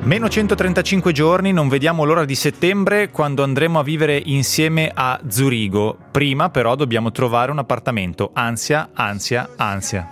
Meno 135 giorni, non vediamo l'ora di settembre quando andremo a vivere insieme a Zurigo. Prima però dobbiamo trovare un appartamento. Ansia, ansia, ansia.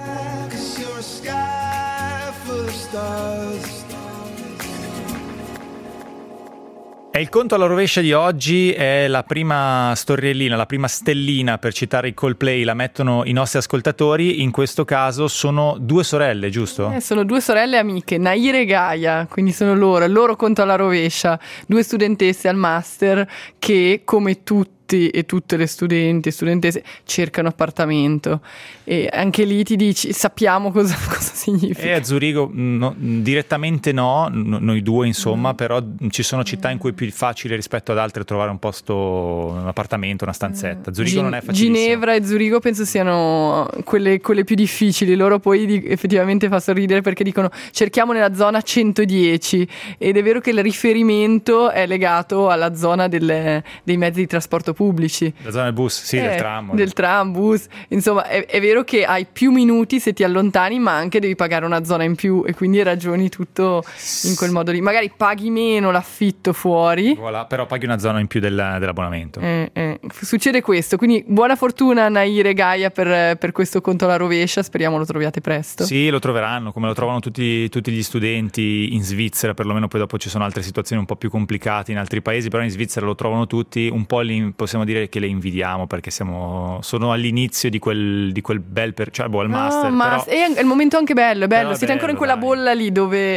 E il conto alla rovescia di oggi è la prima storiellina, la prima stellina, per citare i Coldplay, la mettono i nostri ascoltatori. In questo caso sono due sorelle, giusto? Sono due sorelle amiche, Naira e Gaia, quindi sono loro, il loro conto alla rovescia, due studentesse al master che, come tutti e tutte le studenti e studentesse, cercano appartamento, e anche lì ti dici, sappiamo cosa significa. E a Zurigo direttamente noi due insomma, però ci sono città in cui è più facile rispetto ad altre trovare un posto, un appartamento, una stanzetta. Zurigo non è facilissimo. Ginevra e Zurigo penso siano quelle più difficili. Loro poi effettivamente fa sorridere perché dicono cerchiamo nella zona 110, ed è vero che il riferimento è legato alla zona dei mezzi di trasporto pubblici, la zona del bus, sì, del tram, bus, insomma è vero che hai più minuti se ti allontani, ma anche devi pagare una zona in più, e quindi ragioni tutto in quel modo lì. Magari paghi meno l'affitto fuori, voilà, però paghi una zona in più dell'abbonamento. Succede questo, quindi buona fortuna Naira e Gaia per questo conto alla rovescia, speriamo lo troviate presto. Sì, lo troveranno, come lo trovano tutti gli studenti in Svizzera, perlomeno. Poi dopo ci sono altre situazioni un po' più complicate in altri paesi, però in Svizzera lo trovano tutti. Un po' possiamo dire che le invidiamo, perché sono all'inizio di quel bel al master. Ma però, è il momento anche bello, è bello. Però Siete ancora in quella bolla lì dove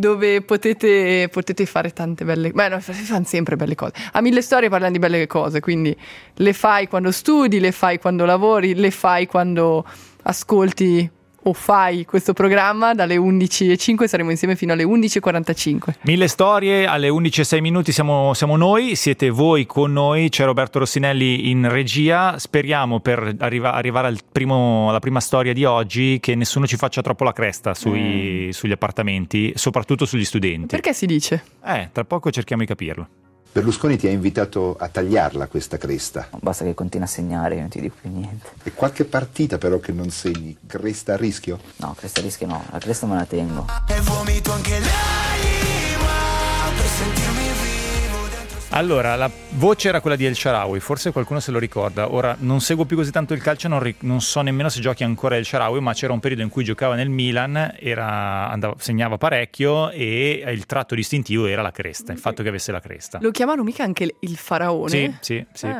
potete fare tante belle, si fanno sempre belle cose. A Mille Storie parlano di belle cose, quindi le fai quando studi, le fai quando lavori, le fai quando ascolti o fai questo programma. Dalle 11:05 saremo insieme fino alle 11:45. Mille Storie alle 11:06 minuti, siamo noi, siete voi con noi, c'è Roberto Rossinelli in regia. Speriamo, per arrivare alla prima storia di oggi, che nessuno ci faccia troppo la cresta sugli appartamenti, soprattutto sugli studenti. Perché si dice? Tra poco cerchiamo di capirlo. Berlusconi ti ha invitato a tagliarla questa cresta. Basta che continui a segnare, io non ti dico più niente. E qualche partita però che non segni, cresta a rischio? No, cresta a rischio no, la cresta me la tengo. E vomito anche l'anima per sentirmi vivo dentro. Allora, la voce era quella di El Shaarawy, forse qualcuno se lo ricorda. Ora non seguo più così tanto il calcio, non so nemmeno se giochi ancora El Shaarawy, ma c'era un periodo in cui giocava nel Milan, segnava parecchio, e il tratto distintivo era la cresta, il fatto che avesse la cresta. Lo chiamano mica anche il faraone? Sì,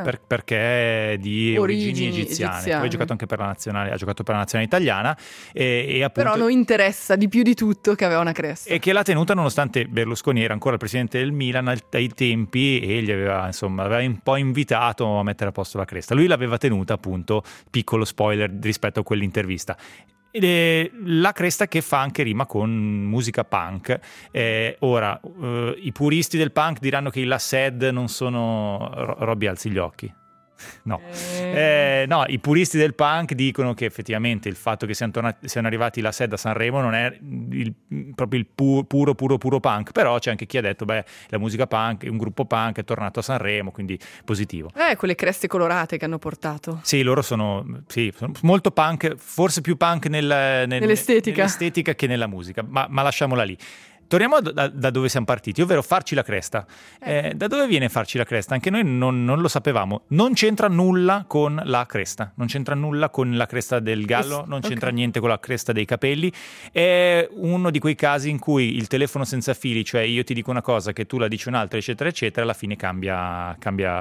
perché è di origini egiziane. Poi ha giocato anche per la nazionale, italiana, e appunto, però non interessa di più di tutto che aveva una cresta. E che l'ha tenuta nonostante Berlusconi era ancora il presidente del Milan ai tempi, e gli aveva un po' invitato a mettere a posto la cresta. Lui l'aveva tenuta, appunto, piccolo spoiler rispetto a quell'intervista. Ed è la cresta che fa anche rima con musica punk. Ora, i puristi del punk diranno che i La Sed non sono... Robby, alzi gli occhi. No. No, i puristi del punk dicono che effettivamente il fatto che siano arrivati la SED a Sanremo non è proprio il puro punk, però c'è anche chi ha detto la musica punk, un gruppo punk è tornato a Sanremo, quindi positivo. Quelle creste colorate che hanno portato. Sì, loro sono molto punk, forse più punk nell'estetica che nella musica, ma lasciamola lì. Torniamo da dove siamo partiti, ovvero farci la cresta. Da dove viene farci la cresta? Anche noi non lo sapevamo. Non c'entra nulla con la cresta, non c'entra nulla con la cresta del gallo, non c'entra niente con la cresta dei capelli. È uno di quei casi in cui il telefono senza fili, cioè io ti dico una cosa che tu la dici un'altra, eccetera, eccetera, alla fine cambia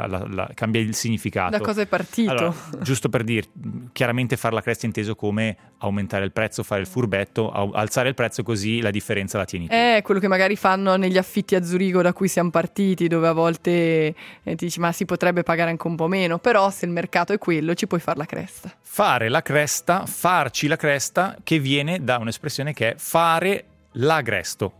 il significato. Da cosa è partito? Allora, giusto per dire, chiaramente far la cresta inteso come aumentare il prezzo, fare il furbetto, alzare il prezzo, così la differenza la tieni tu. Quello che magari fanno negli affitti a Zurigo da cui siamo partiti, dove a volte ti dici ma si potrebbe pagare anche un po' meno, però se il mercato è quello ci puoi fare la cresta. Fare la cresta, farci la cresta, che viene da un'espressione che è fare l'agresto,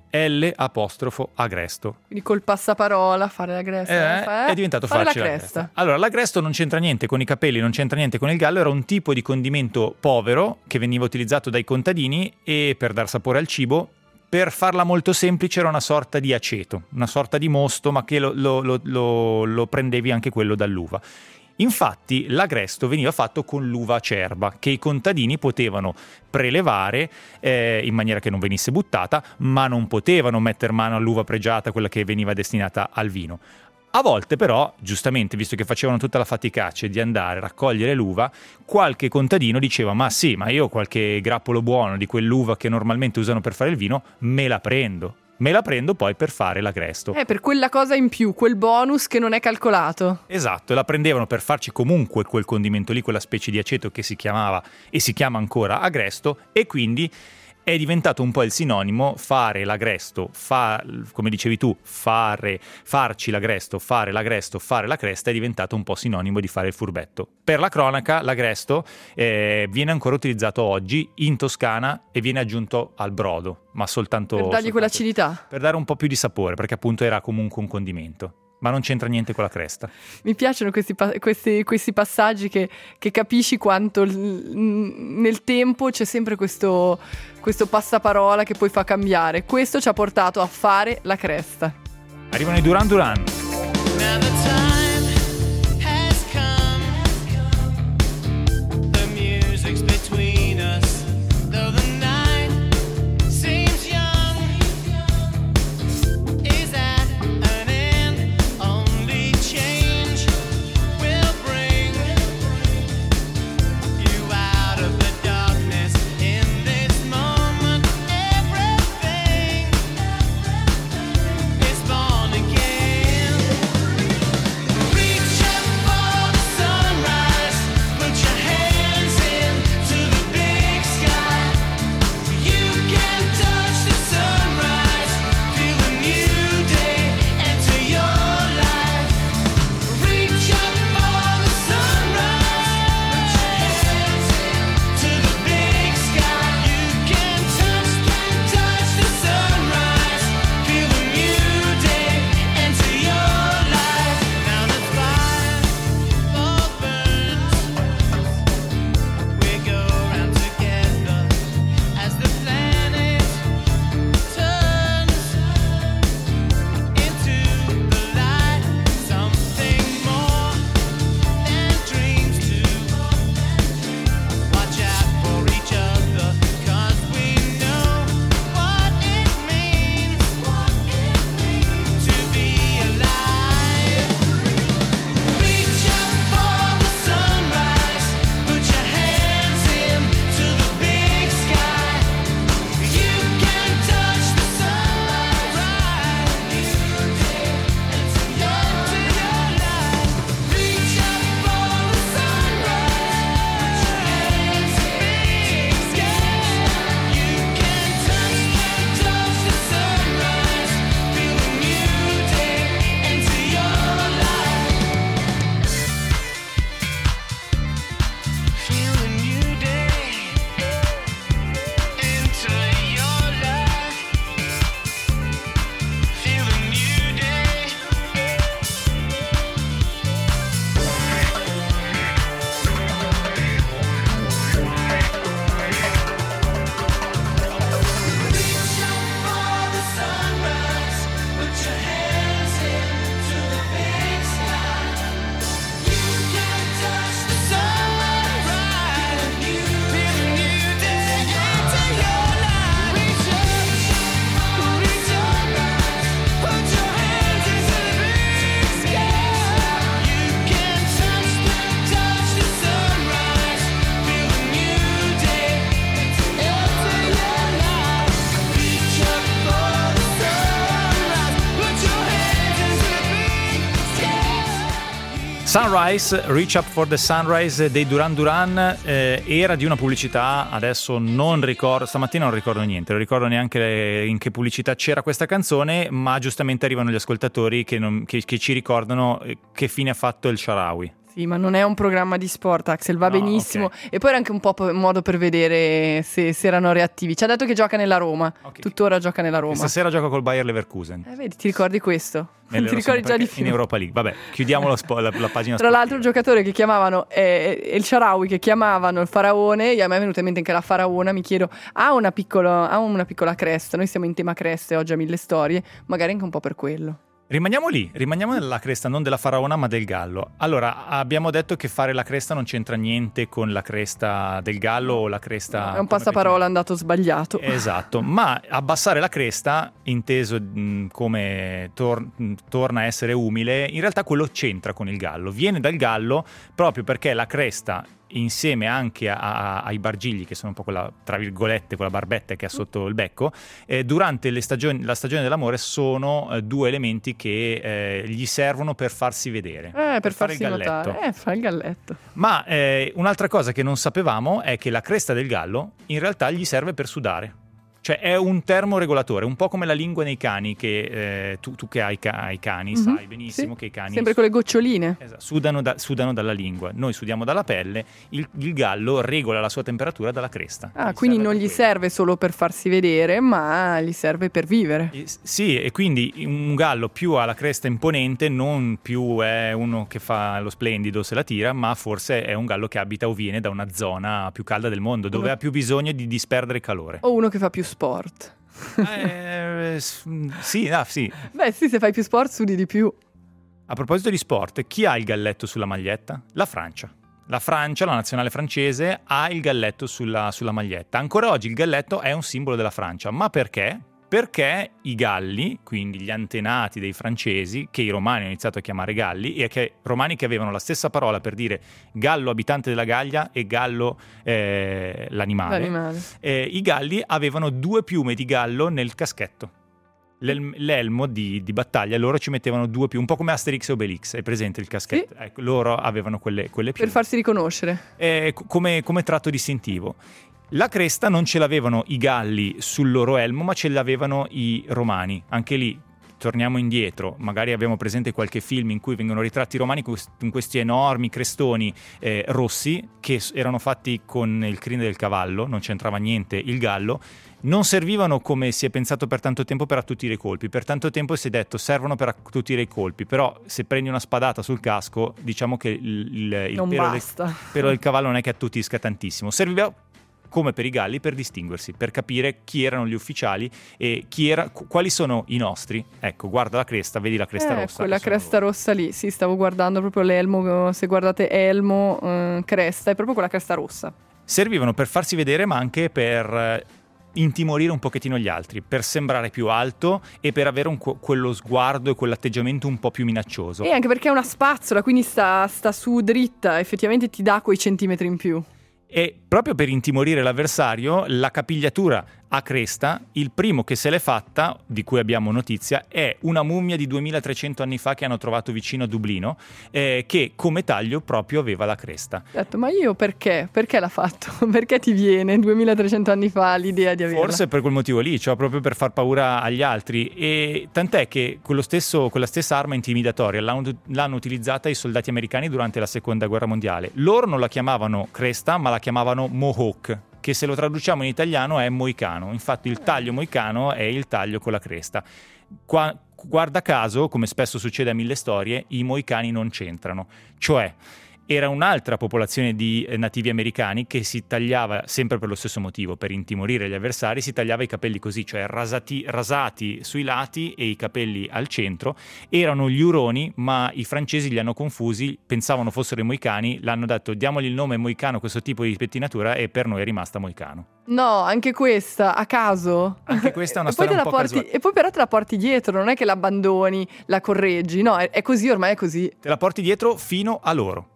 L''agresto. Quindi col passaparola fare l'agresto è diventato farci la cresta. Allora, l'agresto non c'entra niente con i capelli, non c'entra niente con il gallo, era un tipo di condimento povero che veniva utilizzato dai contadini e per dar sapore al cibo. Per farla molto semplice era una sorta di aceto, una sorta di mosto, ma che lo prendevi anche quello dall'uva. Infatti l'agresto veniva fatto con l'uva acerba, che i contadini potevano prelevare in maniera che non venisse buttata, ma non potevano mettere mano all'uva pregiata, quella che veniva destinata al vino. A volte però, giustamente, visto che facevano tutta la faticaccia di andare a raccogliere l'uva, qualche contadino diceva: ma sì, ma io qualche grappolo buono di quell'uva che normalmente usano per fare il vino me la prendo poi per fare l'agresto. Per quella cosa in più, quel bonus che non è calcolato. Esatto, e la prendevano per farci comunque quel condimento lì, quella specie di aceto che si chiamava e si chiama ancora agresto, e quindi è diventato un po' il sinonimo fare l'agresto, come dicevi tu, farci l'agresto, fare la cresta, è diventato un po' sinonimo di fare il furbetto. Per la cronaca, l'agresto viene ancora utilizzato oggi in Toscana e viene aggiunto al brodo, ma soltanto Per dargli quell'acidità. Per dare un po' più di sapore, perché appunto era comunque un condimento. Ma non c'entra niente con la cresta. Mi piacciono questi passaggi che capisci quanto nel tempo c'è sempre questo passaparola che poi fa cambiare. Questo ci ha portato a fare la cresta. Arrivano i Duran Duran. Sunrise, Reach Up for the Sunrise dei Duran Duran, era di una pubblicità, adesso non ricordo, stamattina non ricordo niente, non ricordo neanche in che pubblicità c'era questa canzone, ma giustamente arrivano gli ascoltatori che ci ricordano che fine ha fatto il Shaarawy. Sì, ma non è un programma di sport, Axel, va benissimo. Okay. E poi era anche un po' un modo per vedere se erano reattivi. Ci ha detto che gioca nella Roma, tuttora gioca nella Roma. Questa sera gioca col Bayer Leverkusen. Vedi, ti ricordi questo? Non ti ricordi già di più. In Europa League, vabbè, chiudiamo la pagina. Tra l'altro il giocatore che chiamavano il Shaarawy, che chiamavano il faraone, a me è venuta in mente anche la faraona, mi chiedo, ha una piccola cresta, noi siamo in tema creste oggi a Mille Storie, magari anche un po' per quello. Rimaniamo lì, rimaniamo nella cresta, non della faraona ma del gallo. Allora, abbiamo detto che fare la cresta non c'entra niente con la cresta del gallo o la cresta... È un passaparola andato sbagliato. Esatto, ma abbassare la cresta, inteso come torna a essere umile, in realtà quello c'entra con il gallo. Viene dal gallo proprio perché la cresta, insieme anche ai bargigli, che sono un po' quella, tra virgolette, quella barbetta che ha sotto il becco, durante la stagione dell'amore sono due elementi che gli servono per farsi vedere, per fare il farsi galletto. notare, fare il galletto. Ma un'altra cosa che non sapevamo è che la cresta del gallo in realtà gli serve per sudare. Cioè è un termoregolatore, un po' come la lingua nei cani, che tu che hai cani sai benissimo che i cani sempre con le goccioline. Esatto, sudano dalla lingua. Noi sudiamo dalla pelle, il gallo regola la sua temperatura dalla cresta. Quindi non gli serve solo per farsi vedere, ma gli serve per vivere. Sì, e quindi un gallo più ha la cresta imponente, non più è uno che fa lo splendido se la tira, ma forse è un gallo che abita o viene da una zona più calda del mondo, dove ha più bisogno di disperdere calore. O uno che fa più sport. Sì. Beh sì, se fai più sport sudi di più. A proposito di sport, chi ha il galletto sulla maglietta? La Francia. La Francia, la nazionale francese, ha il galletto sulla maglietta. Ancora oggi il galletto è un simbolo della Francia. Ma perché? Perché i Galli, quindi gli antenati dei francesi, che i romani hanno iniziato a chiamare Galli, romani che avevano la stessa parola per dire gallo abitante della Gallia e gallo l'animale. I Galli avevano 2 piume di gallo nel caschetto. L'elmo di battaglia, loro ci mettevano 2 piume, un po' come Asterix e Obelix, hai presente il caschetto? Sì. Ecco, loro avevano quelle piume. Per farsi riconoscere. Come tratto distintivo. La cresta non ce l'avevano i Galli sul loro elmo, ma ce l'avevano i Romani. Anche lì, torniamo indietro, magari abbiamo presente qualche film in cui vengono ritratti i Romani con questi enormi crestoni rossi, che erano fatti con il crine del cavallo, non c'entrava niente il gallo. Non servivano, come si è pensato per tanto tempo, per attutire i colpi. Per tanto tempo si è detto servono per attutire i colpi, però se prendi una spadata sul casco, diciamo che il pelo del cavallo non è che attutisca tantissimo. Serviva, come per i Galli, per distinguersi, per capire chi erano gli ufficiali e quali sono i nostri. Ecco, guarda la cresta, vedi la cresta rossa. Quella cresta rossa lì, sì, stavo guardando proprio l'elmo, se guardate elmo, cresta, è proprio quella cresta rossa. Servivano per farsi vedere, ma anche per intimorire un pochettino gli altri, per sembrare più alto e per avere quello sguardo e quell'atteggiamento un po' più minaccioso. E anche perché è una spazzola, quindi sta su dritta, effettivamente ti dà quei centimetri in più. E proprio per intimorire l'avversario, la capigliatura a cresta, il primo che se l'è fatta, di cui abbiamo notizia, è una mummia di 2300 anni fa che hanno trovato vicino a Dublino, che come taglio proprio aveva la cresta. Ho detto, ma io perché? Perché l'ha fatto? Perché ti viene 2300 anni fa l'idea di averla? Forse per quel motivo lì, cioè proprio per far paura agli altri, e tant'è che quella stessa arma intimidatoria l'hanno utilizzata i soldati americani durante la seconda guerra mondiale. Loro non la chiamavano cresta, ma la chiamavano mohawk, che se lo traduciamo in italiano è moicano. Infatti il taglio moicano è il taglio con la cresta. Guarda caso, come spesso succede a Mille Storie, i moicani non c'entrano. Cioè, era un'altra popolazione di nativi americani che si tagliava, sempre per lo stesso motivo, per intimorire gli avversari, si tagliava i capelli così, cioè rasati sui lati e i capelli al centro. Erano gli Uroni, ma i francesi li hanno confusi, pensavano fossero i moicani, l'hanno detto diamogli il nome moicano, questo tipo di pettinatura, e per noi è rimasta moicano. No, anche questa, a caso. Anche questa è una storia un po' casuale. E poi però te la porti dietro, non è che l'abbandoni, la correggi, no, è così, ormai è così. Te la porti dietro fino a loro.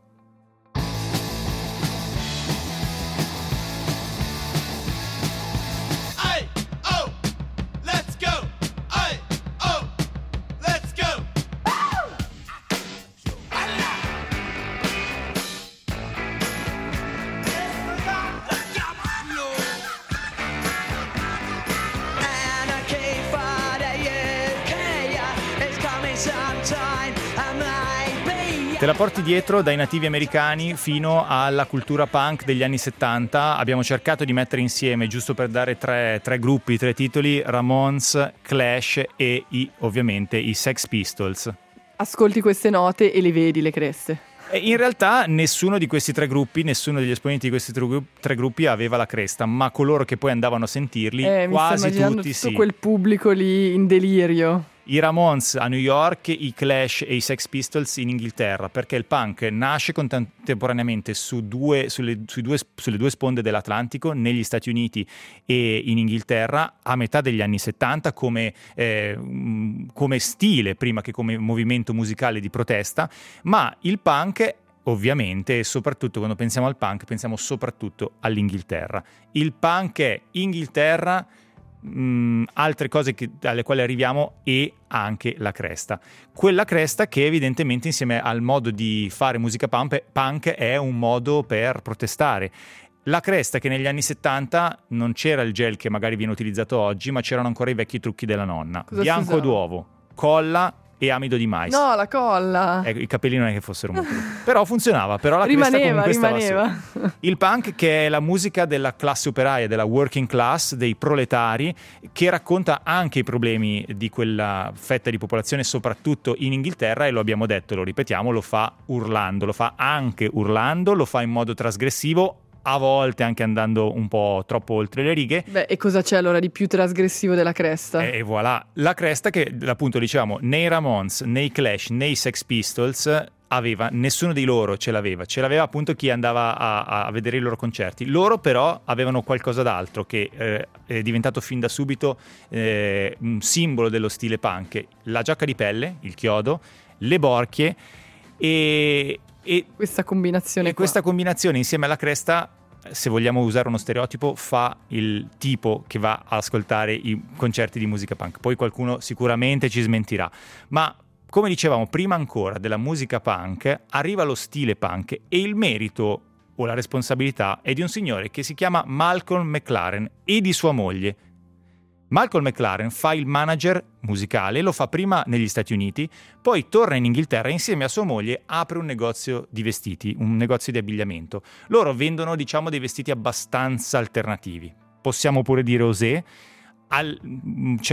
Te la porti dietro dai nativi americani fino alla cultura punk degli anni 70. Abbiamo cercato di mettere insieme, giusto per dare tre gruppi, 3 titoli, Ramones, Clash e ovviamente i Sex Pistols. Ascolti queste note e le vedi le creste. In realtà nessuno di questi 3 gruppi, nessuno degli esponenti di questi 3 gruppi aveva la cresta, ma coloro che poi andavano a sentirli, quasi tutti tutto quel pubblico lì in delirio. I Ramones a New York, i Clash e i Sex Pistols in Inghilterra, perché il punk nasce contemporaneamente sulle due sponde dell'Atlantico, negli Stati Uniti e in Inghilterra, a metà degli anni 70 come stile prima che come movimento musicale di protesta, ma il punk ovviamente, e soprattutto quando pensiamo al punk pensiamo soprattutto all'Inghilterra. Il punk è Inghilterra, altre cose alle quali arriviamo, e anche la cresta. Quella cresta che evidentemente insieme al modo di fare musica punk è un modo per protestare. La cresta che negli anni 70 non c'era il gel che magari viene utilizzato oggi, ma c'erano ancora i vecchi trucchi della nonna. Cosa bianco d'uovo, colla e amido di mais. No, la colla. I capelli non è che fossero molto però funzionava, però la cresta comunque rimaneva. stava su. Il punk, che è la musica della classe operaia, della working class, dei proletari, che racconta anche i problemi di quella fetta di popolazione, soprattutto in Inghilterra, e lo abbiamo detto, lo ripetiamo, lo fa urlando, lo fa anche urlando, lo fa in modo trasgressivo, a volte anche andando un po' troppo oltre le righe. Beh, e cosa c'è allora di più trasgressivo della cresta? E voilà, la cresta che appunto dicevamo, né i Ramones, né i Clash, né i Sex Pistols nessuno di loro ce l'aveva appunto chi andava a vedere i loro concerti. Loro però avevano qualcosa d'altro che è diventato fin da subito un simbolo dello stile punk: la giacca di pelle, il chiodo, le borchie e questa combinazione insieme alla cresta, se vogliamo usare uno stereotipo, fa il tipo che va a ascoltare i concerti di musica punk. Poi qualcuno sicuramente ci smentirà, ma come dicevamo prima ancora della musica punk arriva lo stile punk, e il merito o la responsabilità è di un signore che si chiama Malcolm McLaren e di sua moglie. Malcolm McLaren fa il manager musicale, lo fa prima negli Stati Uniti, poi torna in Inghilterra e insieme a sua moglie apre un negozio di vestiti, un negozio di abbigliamento. Loro vendono, diciamo, dei vestiti abbastanza alternativi, possiamo pure dire osé. C'è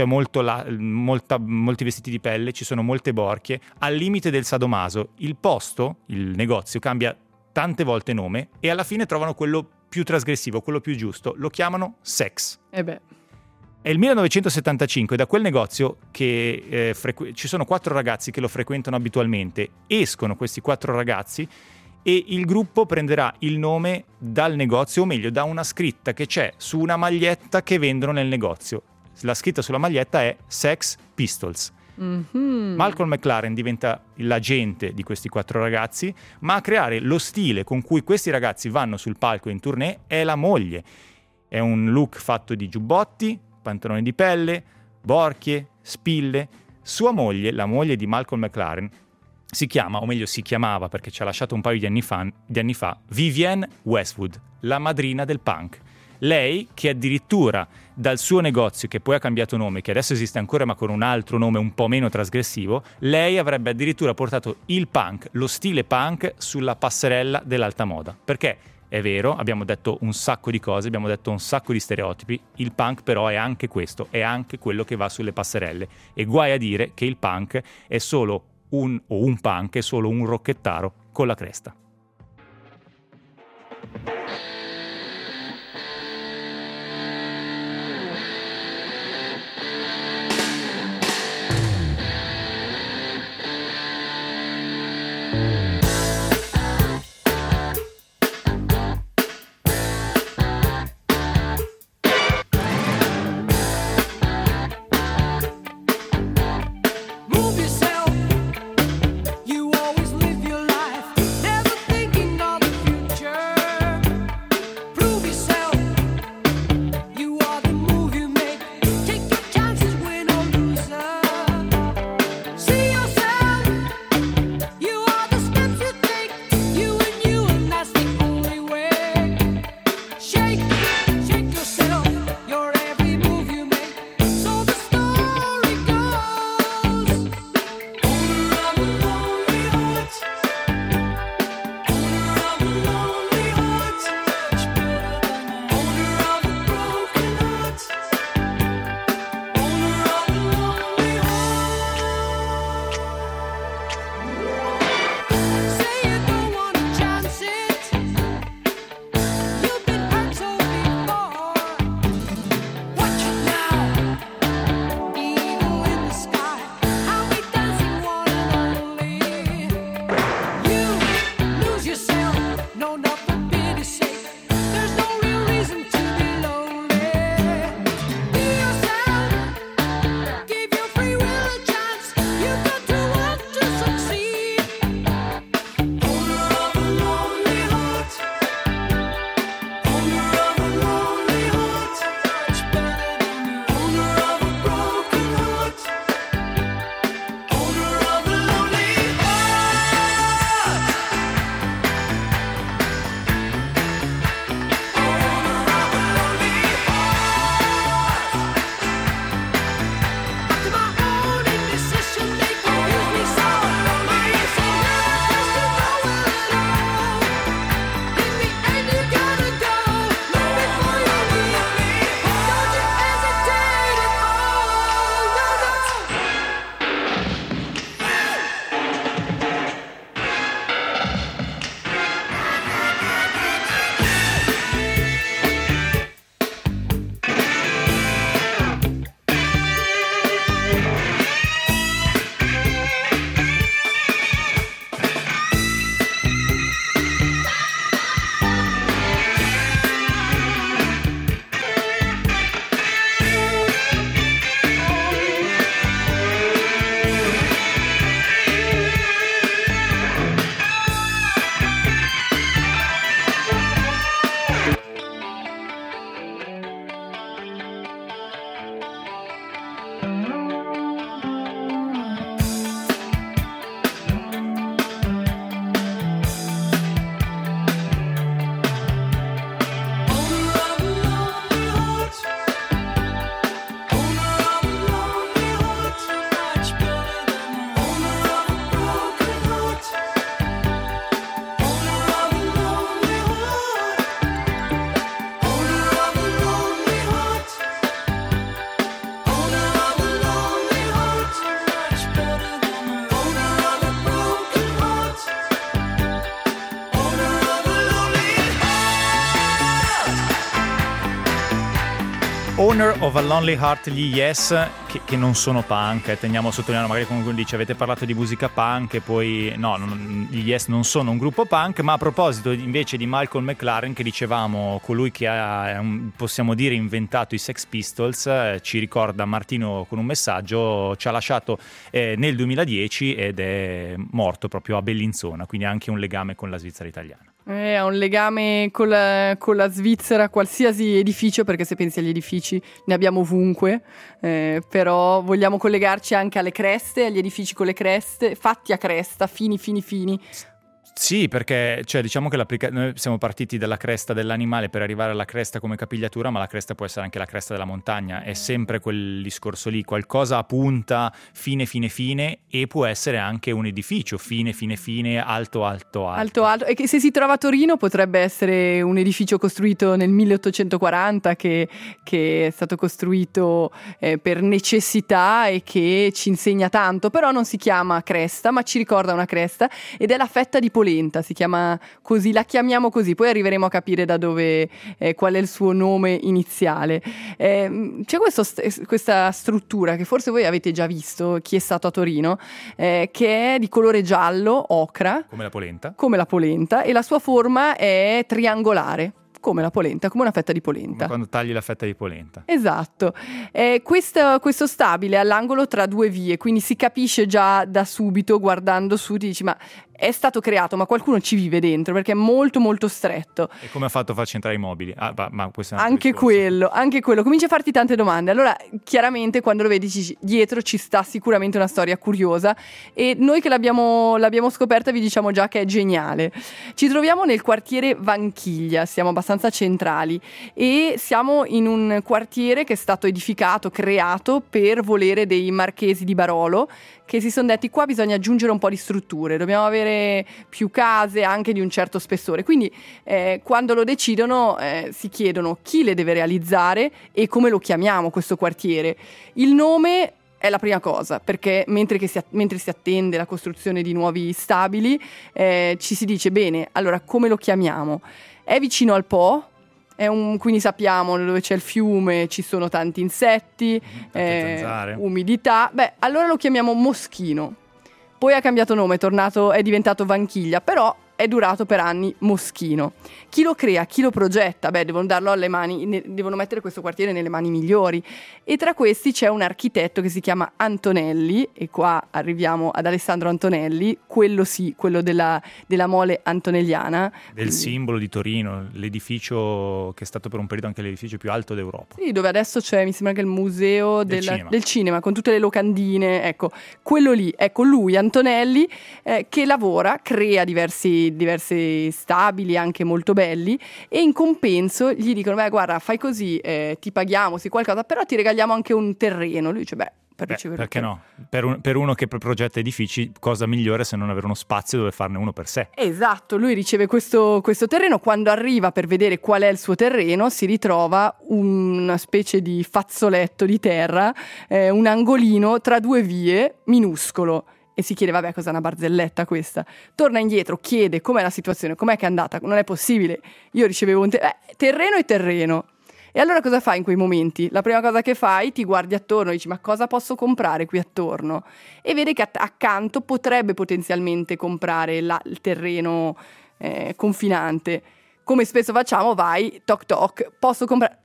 molti vestiti di pelle, ci sono molte borchie, al limite del sadomaso. Il negozio cambia tante volte nome e alla fine trovano quello più trasgressivo, quello più giusto, lo chiamano Sex. È il 1975, da quel negozio che ci sono 4 ragazzi che lo frequentano abitualmente. Escono questi 4 ragazzi e il gruppo prenderà il nome dal negozio, o meglio da una scritta che c'è su una maglietta che vendono nel negozio. La scritta sulla maglietta è Sex Pistols. Mm-hmm. Malcolm McLaren diventa l'agente di questi 4 ragazzi, ma a creare lo stile con cui questi ragazzi vanno sul palco in tournée è la moglie. È un look fatto di giubbotti, pantaloni di pelle, borchie, spille. Sua moglie, la moglie di Malcolm McLaren, si chiamava perché ci ha lasciato un paio di anni fa, Vivienne Westwood, la madrina del punk. Lei che addirittura dal suo negozio, che poi ha cambiato nome, che adesso esiste ancora ma con un altro nome un po' meno trasgressivo, lei avrebbe addirittura portato il punk, lo stile punk, sulla passerella dell'alta moda. Perché è vero, abbiamo detto un sacco di cose, abbiamo detto un sacco di stereotipi, il punk però è anche questo, è anche quello che va sulle passerelle, e guai a dire che il punk è solo un punk è solo un rocchettaro con la cresta. Move yourself, you always live your life, never Owner of a Lonely Heart, gli Yes, che non sono punk, teniamo a sottolineare, magari qualcuno dice avete parlato di musica punk e poi no, gli Yes non sono un gruppo punk, ma a proposito invece di Malcolm McLaren, che dicevamo colui che ha, possiamo dire, inventato i Sex Pistols, ci ricorda Martino con un messaggio, ci ha lasciato nel 2010 ed è morto proprio a Bellinzona, quindi anche un legame con la Svizzera italiana. Ha un legame con la Svizzera, qualsiasi edificio, perché se pensi agli edifici ne abbiamo ovunque, però vogliamo collegarci anche alle creste, agli edifici con le creste, fatti a cresta, fini. Sì, perché diciamo che noi siamo partiti dalla cresta dell'animale per arrivare alla cresta come capigliatura, ma la cresta può essere anche la cresta della montagna, è sempre quel discorso lì, qualcosa a punta, fine, e può essere anche un edificio, fine, alto, e che se si trova a Torino potrebbe essere un edificio costruito nel 1840 che è stato costruito per necessità e che ci insegna tanto, però non si chiama cresta, ma ci ricorda una cresta, ed è la fetta di polenta, si chiama così, la chiamiamo così, poi arriveremo a capire da dove, qual è il suo nome iniziale. C'è questa struttura che forse voi avete già visto, chi è stato a Torino, che è di colore giallo, ocra, come la polenta, e la sua forma è triangolare. Come la polenta, come una fetta di polenta. Come quando tagli la fetta di polenta. Esatto. Questo stabile è all'angolo tra due vie, quindi si capisce già da subito, guardando su, ti dici ma è stato creato, ma qualcuno ci vive dentro, perché è molto molto stretto. E come ha fatto a farci entrare i mobili? Ma questo è anche quello. Comincia a farti tante domande. Allora, chiaramente quando lo vedi dietro ci sta sicuramente una storia curiosa, e noi che l'abbiamo scoperta vi diciamo già che è geniale. Ci troviamo nel quartiere Vanchiglia, siamo abbastanza centrali, e siamo in un quartiere che è stato creato per volere dei marchesi di Barolo, che si sono detti qua bisogna aggiungere un po' di strutture, dobbiamo avere più case anche di un certo spessore, quindi quando lo decidono si chiedono chi le deve realizzare e come lo chiamiamo questo quartiere. Il nome è la prima cosa, perché mentre si attende la costruzione di nuovi stabili, ci si dice bene, allora come lo chiamiamo? È vicino al Po, quindi sappiamo dove c'è il fiume, ci sono tanti insetti, umidità. Allora lo chiamiamo Moschino. Poi ha cambiato nome, è diventato Vanchiglia, però è durato per anni Moschino. Chi lo crea, chi lo progetta? Devono darlo alle mani, devono mettere questo quartiere nelle mani migliori. E tra questi c'è un architetto che si chiama Antonelli, e qua arriviamo ad Alessandro Antonelli, quello della mole antonelliana. Del simbolo di Torino, l'edificio che è stato per un periodo anche l'edificio più alto d'Europa. Sì, dove adesso c'è, mi sembra che il museo del cinema, con tutte le locandine, ecco, quello lì, ecco lui, Antonelli, che crea diversi stabili anche molto belli, e in compenso gli dicono guarda, fai così, ti paghiamo qualcosa, però ti regaliamo anche un terreno. Lui dice perché no? Per uno che progetta edifici, cosa migliore se non avere uno spazio dove farne uno per sé. Esatto, lui riceve questo terreno. Quando arriva per vedere qual è il suo terreno, si ritrova una specie di fazzoletto di terra, un angolino tra due vie, minuscolo. E si chiede, cos'è una barzelletta questa? Torna indietro, chiede com'è la situazione, com'è che è andata, non è possibile. Io ricevevo un terreno e terreno. E allora cosa fai in quei momenti? La prima cosa che fai, ti guardi attorno e dici, ma cosa posso comprare qui attorno? E vedi che accanto potrebbe potenzialmente comprare il terreno confinante. Come spesso facciamo, vai, toc toc, posso comprare?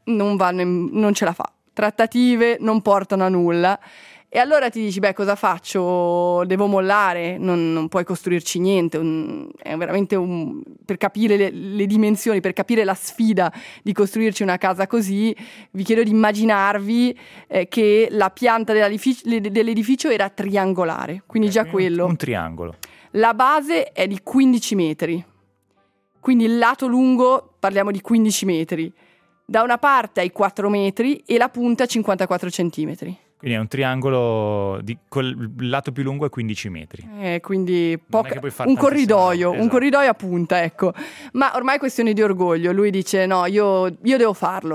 Non ce la fa. Trattative non portano a nulla. E allora ti dici, cosa faccio? Devo mollare? Non puoi costruirci niente. È veramente per capire le dimensioni, per capire la sfida di costruirci una casa così, vi chiedo di immaginarvi che la pianta dell'edificio era triangolare, quindi già quello. Un triangolo. La base è di 15 metri, quindi il lato lungo parliamo di 15 metri. Da una parte hai 4 metri e la punta 54 centimetri. Quindi è un triangolo, il lato più lungo è 15 metri. Quindi un corridoio, esatto. Un corridoio a punta, ecco. Ma ormai è questione di orgoglio. Lui dice, no, io devo farlo,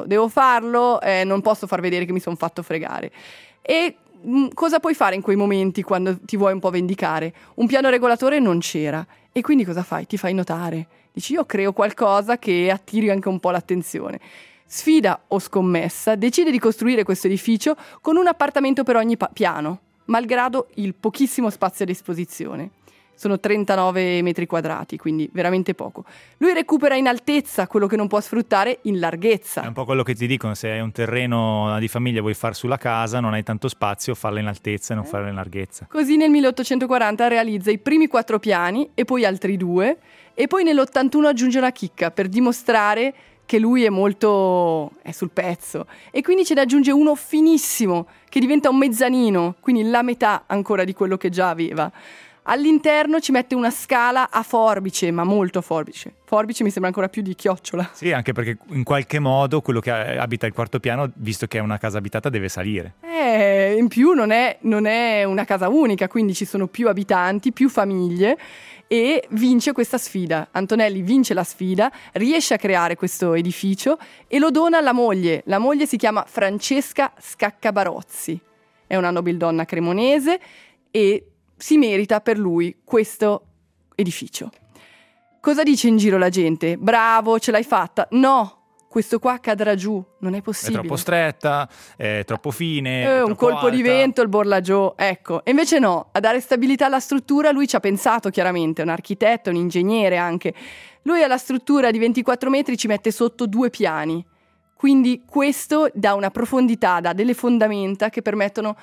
non posso far vedere che mi sono fatto fregare. E cosa puoi fare in quei momenti quando ti vuoi un po' vendicare? Un piano regolatore non c'era. E quindi cosa fai? Ti fai notare. Dici, io creo qualcosa che attiri anche un po' l'attenzione. Sfida o scommessa, decide di costruire questo edificio con un appartamento per ogni piano, malgrado il pochissimo spazio a disposizione. Sono 39 metri quadrati, quindi veramente poco. Lui recupera in altezza quello che non può sfruttare in larghezza. È un po' quello che ti dicono, se hai un terreno di famiglia, vuoi far sulla casa, non hai tanto spazio, farla in altezza e non farla in larghezza. Così nel 1840 realizza i primi 4 piani e poi altri 2, e poi nell'81 aggiunge una chicca per dimostrare che lui è sul pezzo, e quindi ce ne aggiunge uno finissimo che diventa un mezzanino, quindi la metà ancora di quello che già aveva. All'interno ci mette una scala a forbice, ma molto a forbice. Forbice mi sembra ancora più di chiocciola. Sì, anche perché in qualche modo quello che abita il quarto piano, visto che è una casa abitata, deve salire. In più non è una casa unica, quindi ci sono più abitanti, più famiglie, e vince questa sfida. Antonelli vince la sfida, riesce a creare questo edificio e lo dona alla moglie. La moglie si chiama Francesca Scaccabarozzi, è una nobildonna cremonese e si merita per lui questo edificio. Cosa dice in giro la gente? Bravo, ce l'hai fatta? No, questo qua cadrà giù, non è possibile. È troppo stretta, è troppo fine, è un troppo colpo alta. di vento, il borlagiò, ecco. E invece no, a dare stabilità alla struttura lui ci ha pensato chiaramente, è un architetto, un ingegnere anche. Lui alla struttura di 24 metri ci mette sotto 2 piani. Quindi questo dà una profondità, dà delle fondamenta che permettono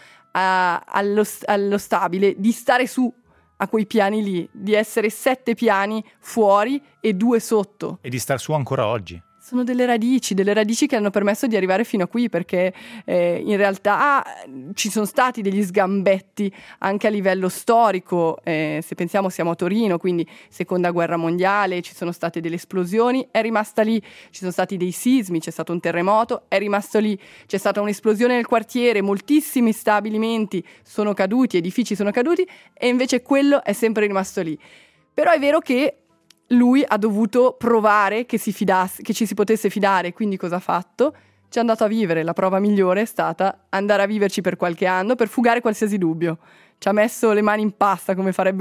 allo stabile di stare su a quei piani lì, di essere 7 piani fuori e 2 sotto. E di star su ancora oggi. Sono delle radici che hanno permesso di arrivare fino a qui, perché in realtà ci sono stati degli sgambetti anche a livello storico. Se pensiamo, siamo a Torino, quindi seconda guerra mondiale, ci sono state delle esplosioni, è rimasta lì, ci sono stati dei sismi, c'è stato un terremoto, è rimasto lì, c'è stata un'esplosione nel quartiere, moltissimi stabilimenti sono caduti, edifici sono caduti, e invece quello è sempre rimasto lì. Però è vero che lui ha dovuto provare che ci si potesse fidare, quindi cosa ha fatto? Ci è andato a vivere. La prova migliore è stata andare a viverci per qualche anno per fugare qualsiasi dubbio. Ci ha messo le mani in pasta come farebbe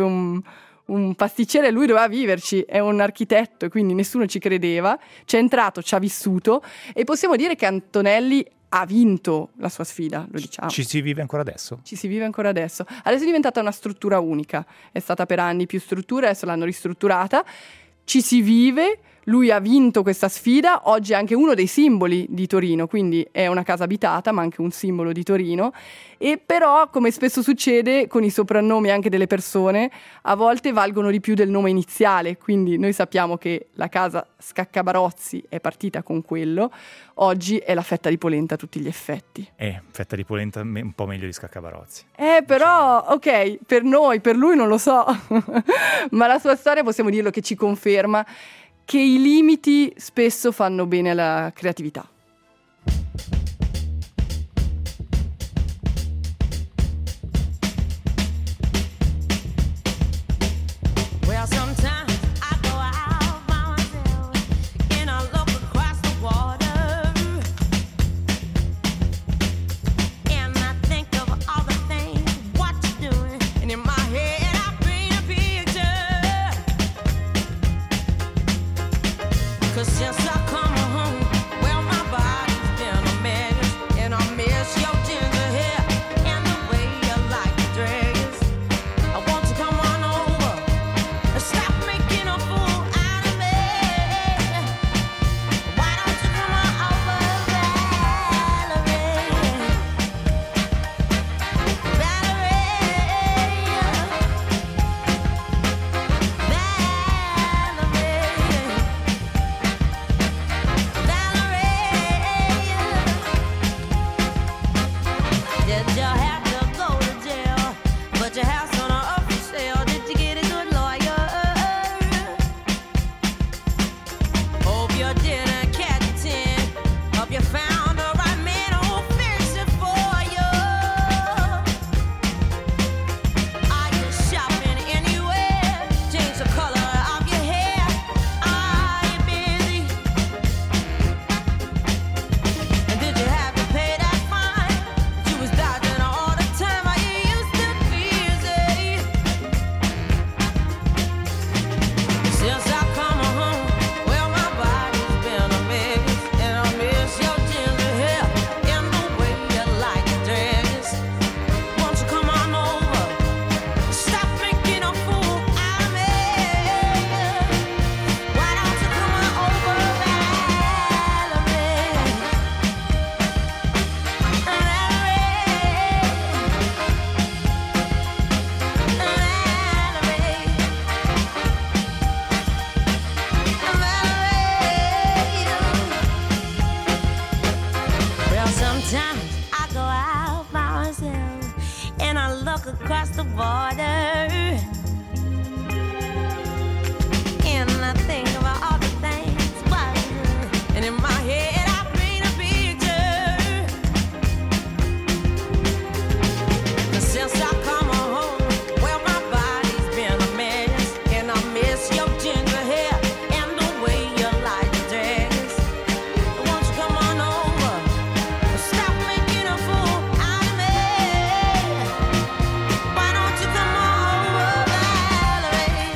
un pasticcere, lui doveva viverci, è un architetto e quindi nessuno ci credeva, c'è entrato, ci ha vissuto, e possiamo dire che Antonelli ha vinto la sua sfida, lo diciamo. Ci si vive ancora adesso? Ci si vive ancora adesso. Adesso è diventata una struttura unica, è stata per anni più strutture, adesso l'hanno ristrutturata, ci si vive, lui ha vinto questa sfida, oggi è anche uno dei simboli di Torino, quindi è una casa abitata ma anche un simbolo di Torino, e però, come spesso succede con i soprannomi anche delle persone, a volte valgono di più del nome iniziale, quindi noi sappiamo che la casa Scaccabarozzi è partita con quello, oggi è la fetta di polenta a tutti gli effetti. Fetta di polenta un po' meglio di Scaccabarozzi. Però, ok, per noi, per lui non lo so, ma la sua storia possiamo dirlo che ci conferma che i limiti spesso fanno bene alla creatività. Since I come home, well, my Sometimes I go out by myself and I look across the border and I think about all the things wonderful. And in my head I paint a picture. Since I come home, well my body's been a mess, and I miss your ginger hair and the way you like to dress. Won't you come on over? Stop making a fool out of me. Why don't you come on over, Valerie?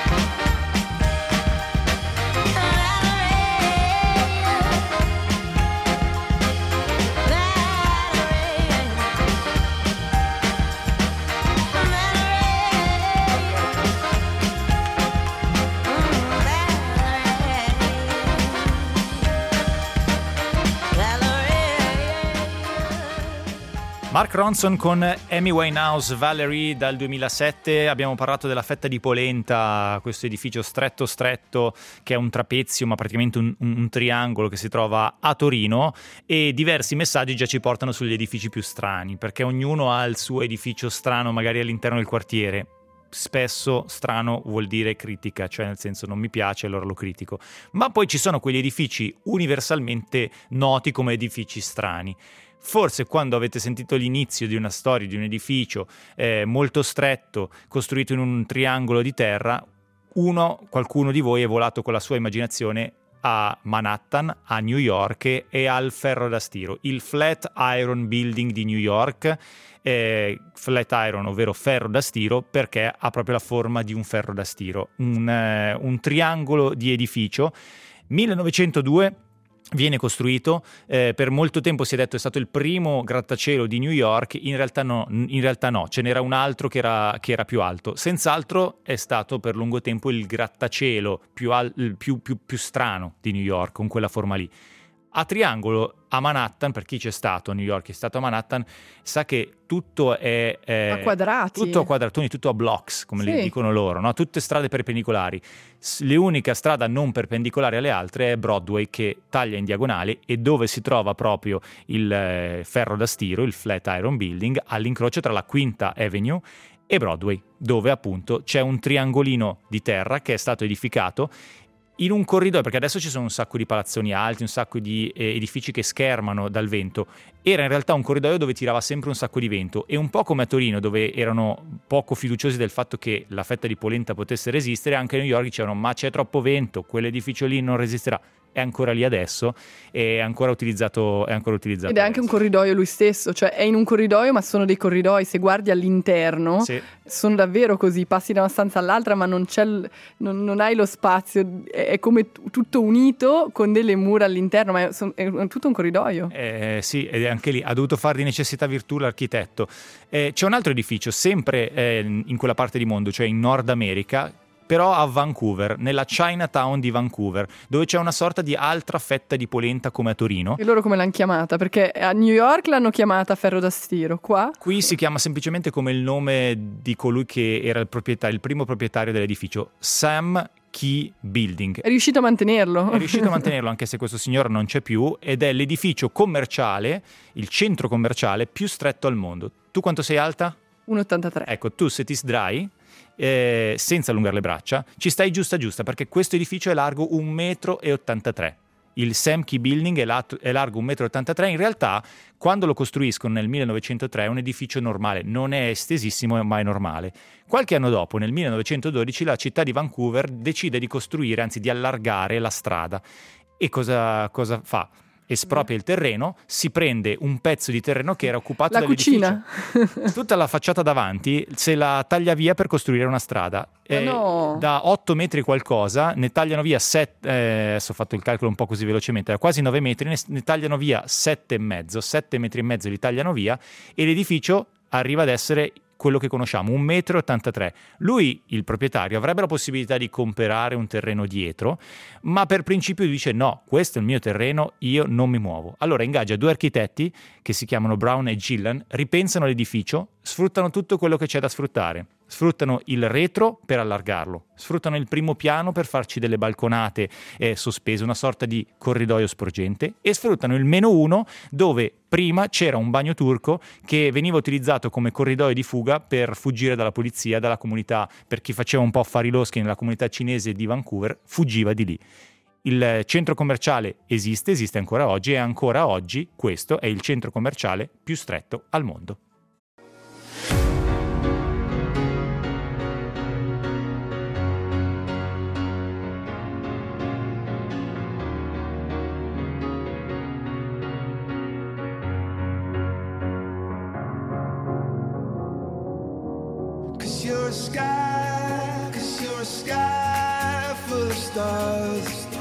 Mark Ronson con Amy Winehouse, Valerie dal 2007. Abbiamo parlato della fetta di polenta, questo edificio stretto che è un trapezio ma praticamente un triangolo che si trova a Torino, e diversi messaggi già ci portano sugli edifici più strani, perché ognuno ha il suo edificio strano magari all'interno del quartiere. Spesso strano vuol dire critica, cioè nel senso non mi piace allora lo critico, ma poi ci sono quegli edifici universalmente noti come edifici strani. Forse quando avete sentito l'inizio di una storia di un edificio molto stretto, costruito in un triangolo di terra, qualcuno di voi è volato con la sua immaginazione a Manhattan, a New York e al ferro da stiro, il Flatiron Building di New York. Flatiron, ovvero ferro da stiro, perché ha proprio la forma di un ferro da stiro, un triangolo di edificio. 1902 viene costruito, per molto tempo si è detto è stato il primo grattacielo di New York, in realtà no, ce n'era un altro che era più alto. Senz'altro è stato per lungo tempo il grattacielo più strano di New York, con quella forma lì. A triangolo a Manhattan, per chi c'è stato a New York, è stato a Manhattan, sa che tutto è a quadrati, tutto a quadratoni, tutto a blocks, come li dicono loro, no? Tutte strade perpendicolari. L'unica strada non perpendicolare alle altre è Broadway, che taglia in diagonale, e dove si trova proprio il ferro da stiro, il Flatiron Building, all'incrocio tra la Quinta Avenue e Broadway, dove appunto c'è un triangolino di terra che è stato edificato in un corridoio, perché adesso ci sono un sacco di palazzoni alti, un sacco di edifici che schermano dal vento. Era in realtà un corridoio dove tirava sempre un sacco di vento, e un po' come a Torino, dove erano poco fiduciosi del fatto che la fetta di polenta potesse resistere, anche a New York dicevano ma c'è troppo vento, quell'edificio lì non resisterà. È ancora lì adesso, è ancora utilizzato ed è adesso. anche un corridoio lui stesso, cioè è in un corridoio, ma sono dei corridoi, se guardi all'interno sono davvero così, passi da una stanza all'altra ma non hai lo spazio, è come tutto unito con delle mura all'interno, ma è tutto un corridoio. Sì, ed è anche lì ha dovuto fare di necessità virtù l'architetto. C'è un altro edificio sempre in quella parte di mondo, cioè in Nord America, però a Vancouver, nella Chinatown di Vancouver, dove c'è una sorta di altra fetta di polenta come a Torino. E loro come l'hanno chiamata? Perché a New York l'hanno chiamata ferro da stiro, qui si chiama semplicemente come il nome di colui che era il primo proprietario dell'edificio, Sam Key Building. È riuscito a mantenerlo. È riuscito a mantenerlo anche se questo signore non c'è più, ed è l'edificio commerciale, il centro commerciale più stretto al mondo. Tu quanto sei alta? 1,83. Ecco, tu se ti sdrai senza allungare le braccia ci stai giusta, perché questo edificio è largo 1,83 m. Il Sam Key Building è largo 1,83 m. In realtà, quando lo costruiscono nel 1903, è un edificio normale, non è estesissimo, ma è normale. Qualche anno dopo, nel 1912, la città di Vancouver decide di costruire, anzi di allargare la strada. E cosa fa? Espropria il terreno, si prende un pezzo di terreno che era occupato dall'edificio. La cucina. Tutta la facciata davanti se la taglia via per costruire una strada. Da 8 metri qualcosa ne tagliano via 7, adesso ho fatto il calcolo un po' così velocemente, da quasi 9 metri ne tagliano via 7,5, 7 metri e mezzo li tagliano via, e l'edificio arriva ad essere quello che conosciamo, 1,83 m. Lui, il proprietario, avrebbe la possibilità di comprare un terreno dietro, ma per principio dice no, questo è il mio terreno, io non mi muovo. Allora ingaggia 2 architetti che si chiamano Brown e Gillan, ripensano l'edificio, sfruttano tutto quello che c'è da sfruttare. Sfruttano il retro per allargarlo, sfruttano il primo piano per farci delle balconate sospese, una sorta di corridoio sporgente, e sfruttano il -1 dove prima c'era un bagno turco che veniva utilizzato come corridoio di fuga per fuggire dalla polizia, dalla comunità, per chi faceva un po' affari loschi nella comunità cinese di Vancouver, fuggiva di lì. Il centro commerciale esiste ancora oggi, e ancora oggi questo è il centro commerciale più stretto al mondo. You're a sky full of stars.